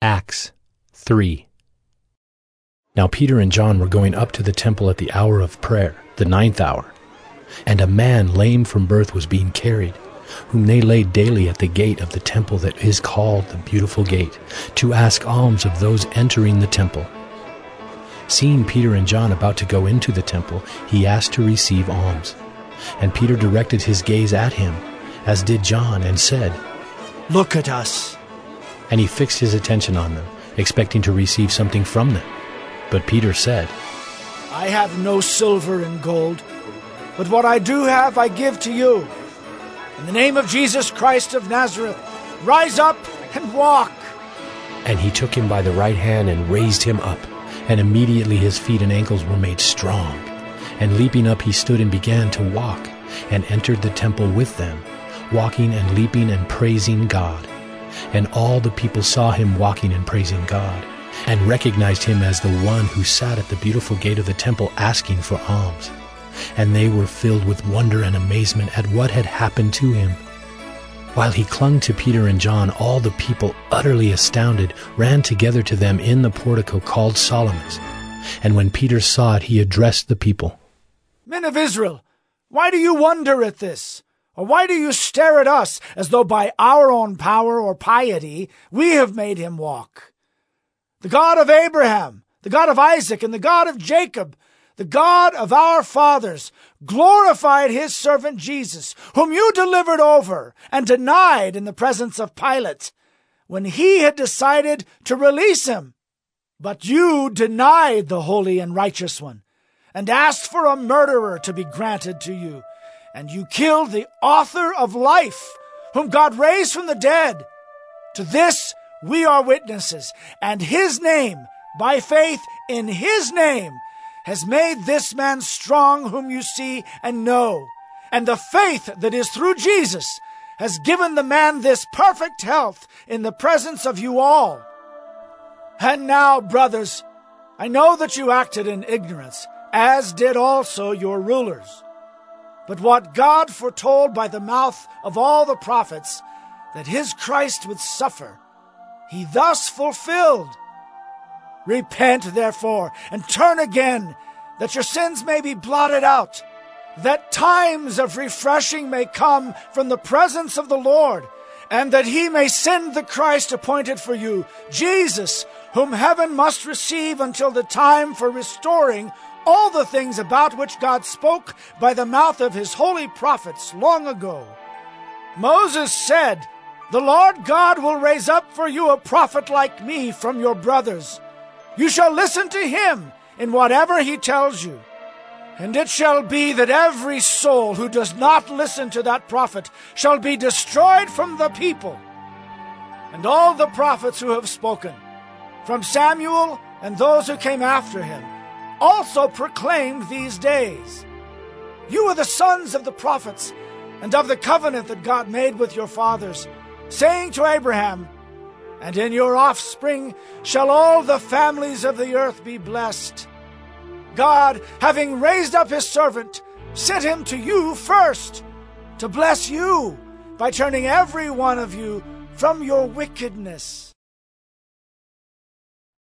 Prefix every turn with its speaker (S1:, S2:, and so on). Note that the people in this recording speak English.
S1: Acts 3. Now Peter and John were going up to the temple at the hour of prayer, the 9th hour. And a man lame from birth was being carried, whom they laid daily at the gate of the temple that is called the Beautiful Gate, to ask alms of those entering the temple. Seeing Peter and John about to go into the temple, he asked to receive alms. And Peter directed his gaze at him, as did John, and said,
S2: "Look at us."
S1: And he fixed his attention on them, expecting to receive something from them. But Peter said,
S2: "I have no silver and gold, but what I do have I give to you. In the name of Jesus Christ of Nazareth, rise up and walk."
S1: And he took him by the right hand and raised him up, and immediately his feet and ankles were made strong. And leaping up he stood and began to walk, and entered the temple with them, walking and leaping and praising God. And all the people saw him walking and praising God, and recognized him as the one who sat at the beautiful gate of the temple asking for alms. And they were filled with wonder and amazement at what had happened to him. While he clung to Peter and John, all the people, utterly astounded, ran together to them in the portico called Solomon's. And when Peter saw it, he addressed the people.
S2: "Men of Israel, why do you wonder at this? Or why do you stare at us as though by our own power or piety we have made him walk? The God of Abraham, the God of Isaac, and the God of Jacob, the God of our fathers, glorified his servant Jesus, whom you delivered over and denied in the presence of Pilate, when he had decided to release him. But you denied the Holy and Righteous One, and asked for a murderer to be granted to you, and you killed the author of life, whom God raised from the dead. To this we are witnesses, and his name, by faith in his name, has made this man strong whom you see and know. And the faith that is through Jesus has given the man this perfect health in the presence of you all. And now, brothers, I know that you acted in ignorance, as did also your rulers. But what God foretold by the mouth of all the prophets, that his Christ would suffer, he thus fulfilled. Repent, therefore, and turn again, that your sins may be blotted out, that times of refreshing may come from the presence of the Lord, and that he may send the Christ appointed for you, Jesus, whom heaven must receive until the time for restoring all the things about which God spoke by the mouth of his holy prophets long ago. Moses said, "The Lord God will raise up for you a prophet like me from your brothers. You shall listen to him in whatever he tells you. And it shall be that every soul who does not listen to that prophet shall be destroyed from the people." And all the prophets who have spoken, from Samuel and those who came after him, also proclaimed these days. You are the sons of the prophets and of the covenant that God made with your fathers, saying to Abraham, "And in your offspring shall all the families of the earth be blessed." God, having raised up his servant, sent him to you first, to bless you by turning every one of you from your wickedness.